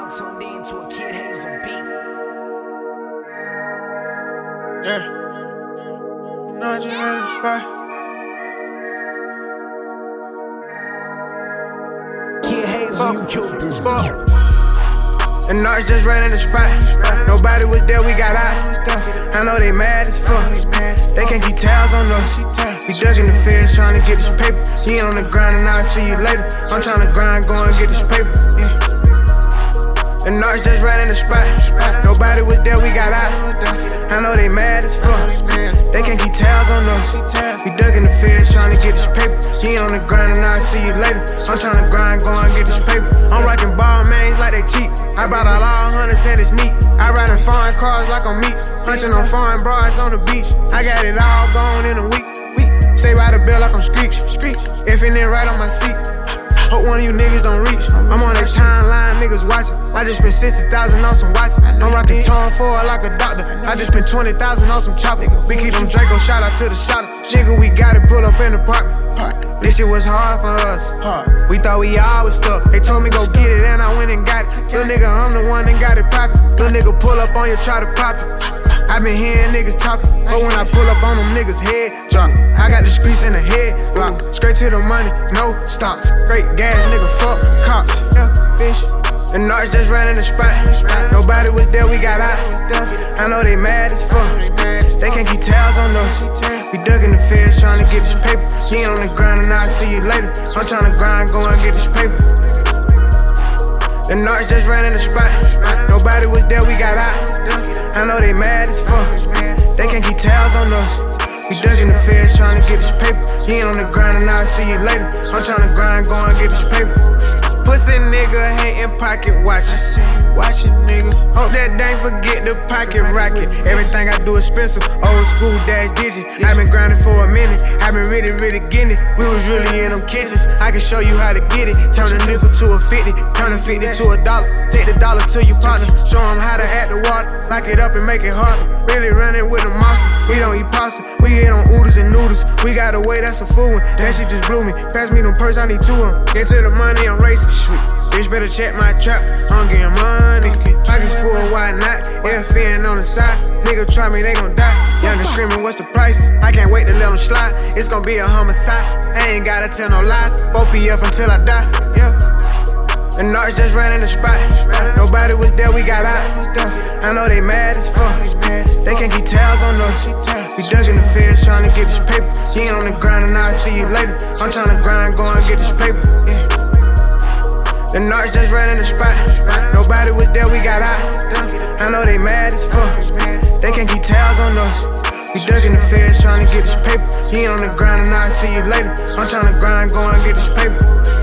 tuned in to a Kid Hazel beat. Yeah. No, just let it spot. Kid Hazel, you killed this. Fuck. The Narcs just ran in the spot. Nobody was there, we got out. I know they mad as fuck. They can't keep tabs on us. We ducking the feds, trying to get this paper. He ain't on the grind and I'll see you later. I'm trying to grind, go and get this paper. The Narcs just ran in the spot. Nobody was there, we got out. I know they mad as fuck. They can't keep tabs on us. We ducking the feds, trying to get this paper. He ain't on the grind and I'll see you later. I'm trying to grind, go and get this paper. I'm rocking ball mains like they cheap. I brought out all hundreds and it's neat. I ride in foreign cars like I'm meat. Hunching on foreign bras on the beach. I got it all gone in a week. Say by the bell like I'm Screech. If it ain't right on my seat. Hope one of you niggas don't reach. I'm on that timeline, niggas watching. I just spent 60,000 on some watches. I'm rocking Tom Ford like a doctor. I just spent 20,000 on some chopper. We keep them Draco, shout out to the shotters. Nigga, we got it, pull up in the apartment. This shit was hard for us. We thought we all was stuck. They told me go get it and I went and got it. Little nigga, I'm the one that got it poppin'. Little nigga pull up on you, try to pop it. I been hearing niggas talkin', but when I pull up on them niggas, head drop. I got the streets in the head block. Straight to the money, no stops. Straight gas, nigga, fuck cops. Yeah, bitch. The Narcs just ran in the spot. Nobody was there, we got out. I know they mad as fuck. They can't keep tabs on us. We ducking the feds, trying to get this paper. He ain't on the grind and I'll see you later. I'm trying to grind, go and get this paper. The Narcs just ran in the spot. Nobody was there, we got out. I know they mad as fuck. They can't keep tabs on us. We ducking the feds, trying to get this paper. He ain't on the grind and I'll see you later. I'm trying to grind, go and get this paper. Pussy nigga hatin' pocket watchin'. Watchin' nigga. Hope that dang forget the pocket rocket. Everything I do expensive. Old school dash digit. I been grinding for a minute. I been really getting it. We was really in them kitchens. I can show you how to get it. Turn a nickel to a 50. Turn a 50 to a dollar. Take the dollar to your partners. Show them how to add the water. Lock it up and make it harder. Really running with a monster. We don't eat pasta. We eat on oodles and noodles. We got a way, that's a fool one. That shit just blew me. Pass me them purse, I need two of them. Get to the money, I'm racing. Sweet. Bitch better check my trap. I'm getting money. Pockets full, why not? FN on the side. Nigga try me, they gon' die. Younger screaming, what's the price? I can't wait to let them slide. It's gon' be a homicide. I ain't gotta tell no lies. 4PF until I die. Yeah. The Narcs just ran in the spot. Nobody was there, we got out. I know they mad as fuck. They can't keep tabs on us. We ducking the feds, trying to get this paper. He ain't on the grind and I'll see you later. I'm trying to grind, go and get this paper. The Narcs just ran in the spot. Nobody was there, we got out. I know they mad as fuck. They can't keep tabs on us. We ducking the feds, trying to get this paper. He ain't on the grind and I'll see you later. I'm trying to grind, go and get this paper.